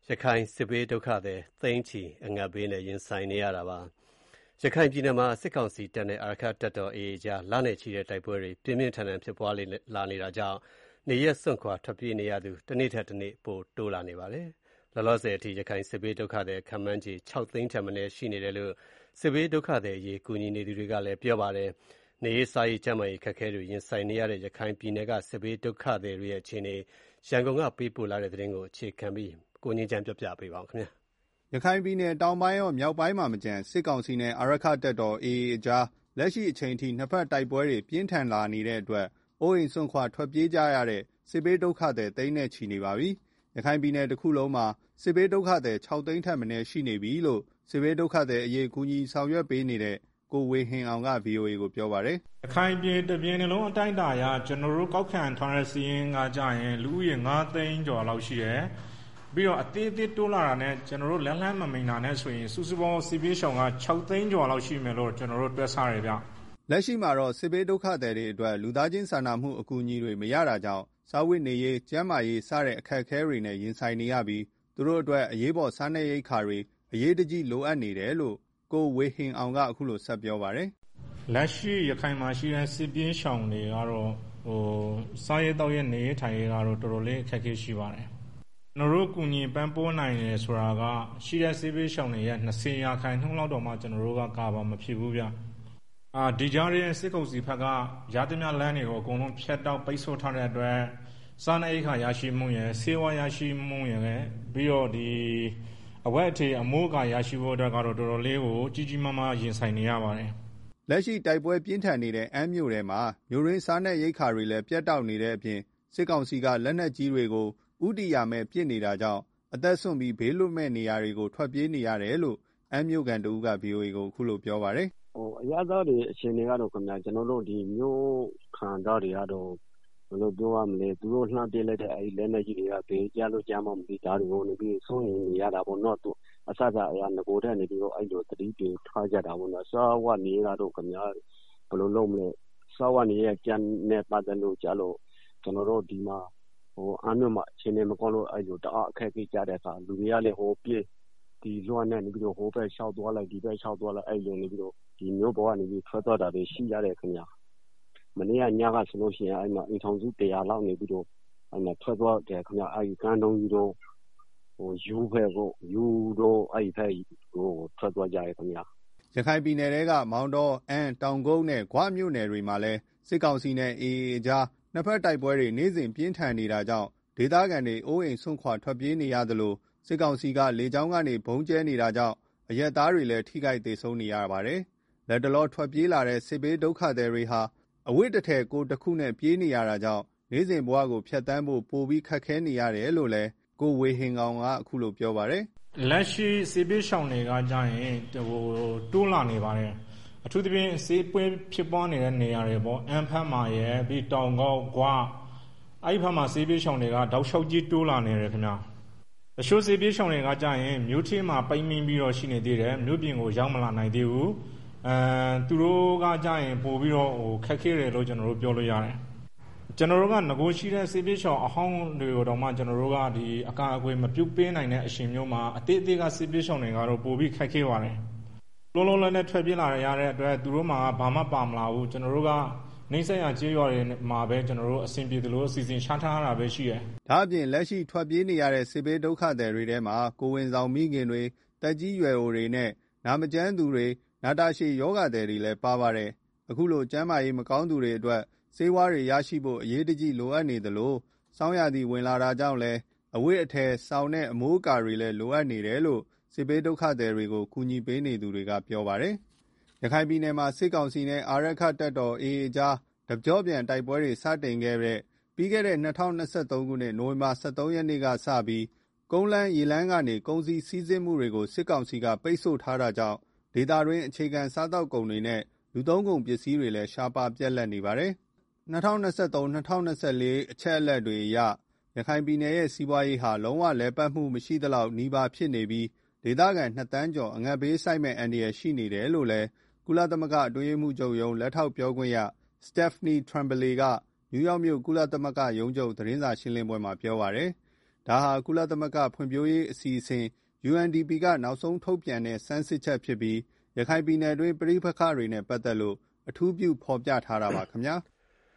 ရခိုင်စစ်ဘေးဒုက္ခသည်သိန်းချီအငတ်ဘေးနဲ့ရင်ဆိုင်နေရတာပါ။ရခိုင်ပြည်နယ်မှာစစ်ကောင်စီတပ်နဲ့အာရက္ခတပ်တော် AA ကြားလနဲ့ချီတဲ့တိုက်ပွဲတွေပြင်းပြင်းထန်ထန်ဖြစ်ပွားလာနေတာကြောင့်နေရပ်စွန့်ခွာထွက်ပြေးနေရသူတစ်နေ့ထက်တစ်နေ့ပိုတိုးလာနေပါတယ်။လောလောဆယ်အထိရခိုင်စစ်ဘေးဒုက္ခသည်ခန့်မှန်းခြေ6သိန်းထက်မနည်းရှိနေတယ်လို့စစ်ဘေးဒုက္ခသည်အရေးကူညီနေသူတွေကလည်းပြောပါတယ်။နေရေးစားရေးကျန်းမာရေးခက်ခဲတွေရင်ဆိုင်နေရတဲ့ရခိုင်ပြည်နယ်ကစစ်ဘေးဒုက္ခသည်တွေရဲ့အခြေအနေရန်ကုန်ကပေးပို့လာတဲ့သတင်းကိုအခြေခံပြီးကိုငြိမ်းချမ်းပြောပြပေးပါခင်ဗျာ။ရခိုင်ပြည်နယ်တောင်ပိုင်းရောမြောက်ပိုင်းမှာမကြမ်းစစ်ကောင်စီနဲ့အာရက္ခတပ်တော် AA အကြားလက်ရှိအချိန်ထိနှစ်ဖက်တိုက်ပွဲတွေပြင်းထန်လာနေတဲ့အတွက်အိုးအိမ်စွန့်ခွာထွက်ပြေးကြရတဲ့စစ်ဘေးဒုက္ခသည်သိန်းနဲ့ချီနေပါပြီ။ရခိုင်ပြည်နယ်တစ်ခုလုံးမှာစစ်ဘေးဒုက္ခသည်6သိန်းထက်မနည်းရှိနေပြီလို့စစ်ဘေးဒုက္ခသည်အရေးကူညီဆောင်ရွက်ပေးနေတဲ့ကိုဝေဟင်အောင်က VOA ကိုပြောပါတယ်။ရခိုင်ပြည်တစ်ပြည်နယ်လုံးအတိုင်းအတာအရကျွန်တော်တို့ကောက်ခံထားတဲ့စီးရင်ကကြရင်လူဦးရေ9သိန်းကျော်လောက်ရှိတယ်။ပြီးတော့အသေးသေးတိုးလာတာနဲ့ကျွန်တော်တို့လမ်းမမိန်တာနဲ့ဆိုရင်စုစုပေါင်းစီပြေးရှောင်က6သိန်းကျော်လောက်ရှိမယ်လို့ကျွန်တော်တို့တွက်ဆရတယ်ဗျ။လက်ရှိမှာတော့စစ်ဘေးဒုက္ခသည်တွေအတွက်လူသားချင်းစာနာမှုအကူအညီတွေမရတာကြောင့်စားဝတ်နေရေးကျန်းမာရေးစတဲ့အခက်အခဲတွေနဲ့ရင်ဆိုင်နေရပြီးသူတို့အတွက်အရေးပေါ်စားနပ်ရိက္ခာတွေအရေးတကြီးလိုအပ်နေတယ်လို့ကိုဝေဟင်အောင်ကအခုလိုဆက်ပြောပါတယ်။လက်ရှိရခိုင်မှာရှိတဲ့စစ်ပြေးရှောင်တွေကတော့စားရတော့ရနေထိုင်ရတော့တော်တော်လေးအခက်အခဲရှိပါတယ်။ကျွန်တော်တို့ကူညီပန်းပိုးနိုင်တယ်ဆိုတာကရှိတဲ့စစ်ဘေးရှောင်တွေရဲ့20ရာခိုင်နှုန်းလောက်တော့မှကျွန်တော်တို့ကကာပါမဖြစ်ဘူးဗျ။ဒီကြားရဲ့စစ်ကောင်စီဘက်ကရသမျှလမ်းတွေကိုအကုန်လုံးဖျက်တောက်ပိတ်ဆို့ထားတဲ့အတွက်စားနပ်ရိက္ခာရရှိမှုရယ်ဆေးဝါးရရှိမှုရယ်ပြီးတော့ဒီအဝက်အထည်အမိုးအကာရရှိဖို့အတွက်ကတော့တော်တော်လေးကိုကြီးကြီးမားမားရင်ဆိုင်နေရပါတယ်။လက်ရှိတိုက်ပွဲပြင်းထန်နေတဲ့အမ်းမြို့ထဲမှာမြို့ရင်းစားနပ်ရိက္ခာတွေလည်းပြတ်တောက်နေတဲ့အပြင်စစ်ကောင်စီကလက်နက်ကြီးတွေကိုဥတီယာမဲ့ပစ်နေတာကြောင့်အသက်ဆွန့်ပြီးဘေးလွတ်မဲ့နေရာတွေကိုထွက်ပြေးနေရတယ်လို့အမ်းမြို့ကန်တဦးက VOA ကိုအခုလိုပြောပါတယ်။အရသာတွေအခြေအနေကတော့ခင်ဗျာကျွန်တော်တို့ဒီမြို့ခံသားတွေကတော့ဘယ်လိုပြောရမလဲသူတို့လှမ်းပြလိုက်တဲ့အဲဒီလက်နက်ကြီးတွေကဘေးကြလို့ကြားမှမသိတာတွေကိုနေပြီးဆုံးရင်နေရတာပေါ့နော်သူအစစအရာငကိုတဲ့နေပြီးတော့အဲ့လိုတတိတွေထားကြတာပေါ့နော်စားဝတ်နေရတော့ခင်ဗျာဘယ်လိုလုပ်မလဲစားဝတ်နေရကြမ်းနေပတ်တယ်လို့ကြားလို့ကျွန်တော်တို့ဒီမှာအမျိုးမှာအချိန်နဲ့မကောင်းလို့အဲ့လိုတအားအခက်ကြီးကြတဲ့အခါလူတွေကလည်းဟိုပြေးဒီလွှမ်းနေပြီးတော့ဟိုဘက်လျှောက်သွားလိုက်ဒီဘက်လျှောက်သွားလိုက်အဲ့လိုနေပြီးတော့ဒီမျိုးပေါ်ကနေပြီးထွက်သွားတာတွေရှိရတယ်ခင်ဗျာမနေ့ကညကဆိုလို့ရှိရင်အဲ့မှာအိမ်ထောင်စု100လောက်နေပြီးတော့အဲ့မှာထွက်သွားတယ်ခင်ဗျာအဲ့ဒီကန်းတုံးကြီးတော့ယူဘက်ကိုယူတော့အဲ့ဖက်ကိုထွက်သွားကြရခင်ဗျာရခိုင်ပြည်နယ်ကမောင်တောအမ်းတောင်ကုန်းနဲ့ဂွမြို့နယ်တွေမှာလည်းစစ်ကောင်စီနဲ့ AA အကြားနှစ်ဖက်တိုက်ပွဲတွေနေ့စဉ်ပြင်းထန်နေတာကြောင့်ဒေသခံတွေအိုးအိမ်ဆွန့်ခွာထွက်ပြေးနေရသလိုစစ်ကောင်စီကလေကြောင်းကနေဘုံကျဲနေတာကြောင့်အရက်သားတွေလည်းထိခိုက်ဒေဆုံးနေရပါတယ်။လက်တလောထွက်ပြေးလာတဲ့စစ်ဘေးဒုက္ခသည်တွေဟာအဝတ်တစ်ထည်ကိုတစ်ခုနဲ့ပြေးနေရတာကြောင့်နေ့စဉ်ဘဝကိုဖျက်ဆီးဖို့ပိုပြီးခက်ခဲနေရတယ်လို့လည်းကိုဝေဟင်ကောင်ကအခုလိုပြောပါတယ်။လက်ရှိစစ်ဘေးရှောင်တွေကကြာရင်တိုးလာနေပါတယ်။အထူးသဖြင့်စစ်ပွဲဖြစ်ပွားနေတဲ့နေရာတွေပေါ့အမ်းဖက်မှာရယ်ပြီးတောင်ကောက်ဂွအဲ့ဖက်မှာစစ်ဘေးရှောင်တွေကတောက်လျှောက်ကြီးတိုးလာနေတယ်ခင်ဗျာ။တချို့စစ်ဘေးရှောင်တွေကကြာရင်မြို့ထဲမှာပိတ်မိပြီးတော့ရှိနေသေးတယ်မြို့ပြင်ကိုရောက်မလာနိုင်သေးဘူးသူတို့ကကြာရင်ပို့ပြီးတော့ခက်ခဲတယ်လို့ကျွန်တော်တို့ပြောလို့ရတယ်ကျွန်တော်တို့ကငကိုရှိတဲ့စစ်ပေးရှောင်အဟောင်းတွေကိုတော့မှကျွန်တော်တို့ကဒီအကာအကွယ်မပြုတ်ပေးနိုင်တဲ့အရှင်မျိုးမှာအသေးသေးကစစ်ပေးရှောင်တွေကတော့ပို့ပြီးခက်ခဲပါတယ်လုံးလုံးလည်းထွက်ပြေးလာရတဲ့အတွက်သူတို့မှာဘာမှပါမလာဘူးကျွန်တော်တို့ကနှိမ့်ဆက်ရကြေးရွာတွေမှာပဲကျွန်တော်တို့အဆင်ပြေတယ်လို့အစီအစဉ်ချထားတာပဲရှိတယ်။ဒါအပြင်လက်ရှိထွက်ပြေးနေရတဲ့စစ်ဘေးဒုက္ခသည်တွေထဲမှာကိုဝင်ဆောင်မိခင်တွေတက်ကြီးရွယ်အိုတွေနဲ့နာမကျန်းသူတွေနာတာရှည်ယောဂသည်တွေလည်းပါပါတယ်။အခုလိုကျန်းမာရေးမကောင်းသူတွေအတွက်ဆေးဝါးတွေရရှိဖို့အရေးတကြီးလိုအပ်နေသလိုစောင်းရသည့်ဝင်လာတာကြောင့်လည်းအဝတ်အထည်စောင်းနဲ့အမိုးအကာတွေလည်းလိုအပ်နေတယ်လို့စစ်ဘေးဒုက္ခသည်တွေကိုကူညီပေးနေသူတွေကပြောပါတယ်။ရခိုင်ပြည်နယ်မှာစစ်ကောင်စီနဲ့အာရက္ခတပ်တော် AA ကြားတကြော့ပြန်တိုက်ပွဲတွေစတင်ခဲ့တဲ့ပြီးခဲ့တဲ့2023ခုနှစ်နိုဝင်ဘာ23ရက်နေ့ကစပြီးကုန်းလန်းရေလန်းကနေကုန်စည်စီးဆင်းမှုတွေကိုစစ်ကောင်စီကပိတ်ဆို့ထားတာကြောင့်ဒေသတွင်းအခြေခံစားတောက်ကုန်တွေနဲ့လူသုံးကုန်ပစ္စည်းတွေလည်းရှားပါပြက်လက်နေပါတယ်။2023-2024အချက်အလက်တွေအရရခိုင်ပြည်နယ်ရဲ့စီးပွားရေးဟာလုံးဝလဲပတ်မှုမရှိသလောက်နှီးပါဖြစ်နေပြီးဒေသခံ2တန်းကျော်အငတ်ဘေးဆိုင်မဲ့အန္တရာယ်ရှိနေတယ်လို့လည်းကုလသမဂ္ဂအတွင်းရေးမှူးချုပ်ရုံးလက်ထောက်ပြောခွင့်ရStephanie Tremblay ကနယူးယောက်မြို့ကုလသမဂ္ဂရုံးချုပ်သတင်းစာရှင်းလင်းပွဲမှာပြောပါတယ်။ဒါဟာကုလသမဂ္ဂဖွံ့ဖြိုးရေးအစီအစဉ် UNDP ကနောက်ဆုံးထုတ်ပြန်တဲ့ဆန်းစစ်ချက်ဖြစ်ပြီး ရခိုင်ပြည်နယ်တွင်းပဋိပက္ခတွေနဲ့ပတ်သက်လို့အထူးပြုဖော်ပြထားတာပါခင်ဗျာ။